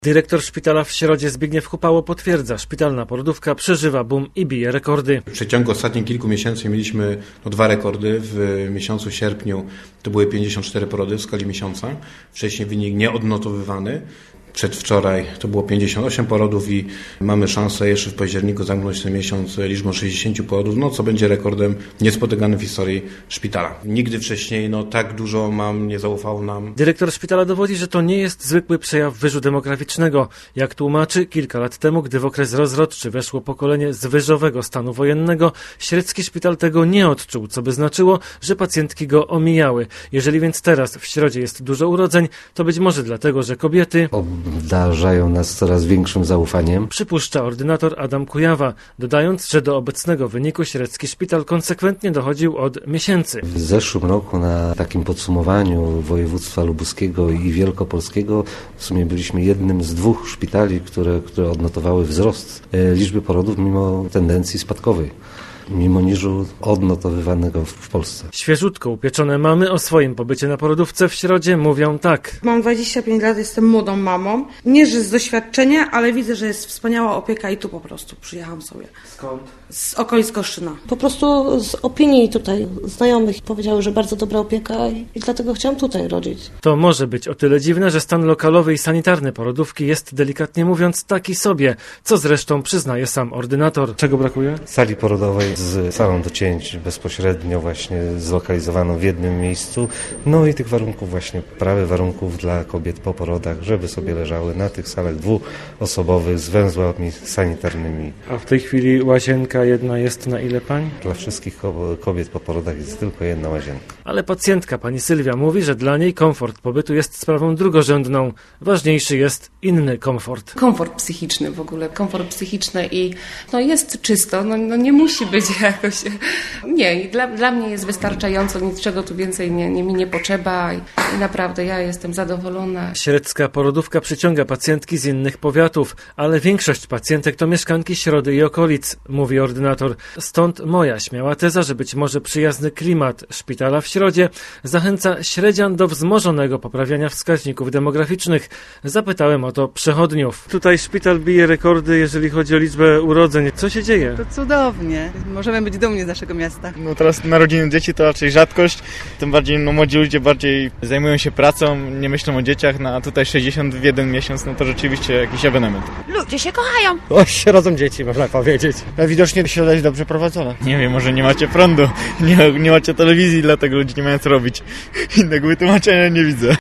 Dyrektor szpitala w Środzie Zbigniew Hupało potwierdza, szpitalna porodówka przeżywa boom i bije rekordy. W przeciągu ostatnich kilku miesięcy mieliśmy 2 rekordy. W miesiącu sierpniu to były 54 porody w skali miesiąca. Wcześniej wynik nieodnotowywany. Przedwczoraj to było 58 porodów i mamy szansę jeszcze w październiku zamknąć ten miesiąc liczbą 60 porodów, co będzie rekordem niespotykanym w historii szpitala. Nigdy wcześniej tak dużo nie zaufało nam. Dyrektor szpitala dowodzi, że to nie jest zwykły przejaw wyżu demograficznego. Jak tłumaczy, kilka lat temu, gdy w okres rozrodczy weszło pokolenie z wyżowego stanu wojennego, średzki szpital tego nie odczuł, co by znaczyło, że pacjentki go omijały. Jeżeli więc teraz w Środzie jest dużo urodzeń, to być może dlatego, że kobiety obdarzają nas coraz większym zaufaniem. Przypuszcza ordynator Adam Kujawa, dodając, że do obecnego wyniku średzki szpital konsekwentnie dochodził od miesięcy. W zeszłym roku na takim podsumowaniu województwa lubuskiego i wielkopolskiego w sumie byliśmy jednym z 2 szpitali, które odnotowały wzrost liczby porodów mimo tendencji spadkowej. Mimo niżu odnotowywanego w Polsce. Świeżutko upieczone mamy o swoim pobycie na porodówce w Środzie mówią tak. Mam 25 lat, jestem młodą mamą. Nie, że z doświadczenia, ale widzę, że jest wspaniała opieka i tu po prostu przyjechałam sobie. Skąd? Z okolic Koszczyna. Po prostu z opinii tutaj znajomych powiedziały, że bardzo dobra opieka i dlatego chciałam tutaj rodzić. To może być o tyle dziwne, że stan lokalowy i sanitarny porodówki jest delikatnie mówiąc taki sobie, co zresztą przyznaje sam ordynator. Czego brakuje? Sali porodowej z salą do cięć bezpośrednio właśnie zlokalizowaną w jednym miejscu. No i tych warunków właśnie, prawie warunków dla kobiet po porodach, żeby sobie leżały na tych salach 2-osobowych z węzłami sanitarnymi. A w tej chwili łazienka jedna jest na ile pań? Dla wszystkich kobiet po porodach jest tylko jedna łazienka. Ale pacjentka pani Sylwia mówi, że dla niej komfort pobytu jest sprawą drugorzędną. Ważniejszy jest inny komfort. Komfort psychiczny w ogóle, komfort psychiczny i jest czysto, nie musi być jakoś, nie, dla mnie jest wystarczająco, niczego tu więcej mi nie potrzeba i naprawdę ja jestem zadowolona. Średzka porodówka przyciąga pacjentki z innych powiatów, ale większość pacjentek to mieszkanki Środy i okolic, mówi ordynator. Stąd moja śmiała teza, że być może przyjazny klimat szpitala w Środzie zachęca średzian do wzmożonego poprawiania wskaźników demograficznych. Zapytałem o to przechodniów. Tutaj szpital bije rekordy, jeżeli chodzi o liczbę urodzeń. Co się dzieje? To cudownie. Możemy być dumni z naszego miasta. Teraz narodziny dzieci to raczej rzadkość, tym bardziej młodzi ludzie bardziej zajmują się pracą, nie myślą o dzieciach, a tutaj 60 w jeden miesiąc, to rzeczywiście jakiś ewenement. Ludzie się kochają. Się rodzą dzieci, można powiedzieć. Widocznie środa jest dobrze prowadzona. Nie wiem, może nie macie prądu, nie macie telewizji, dlatego ludzie nie mają co robić. Innego wytłumaczenia nie widzę.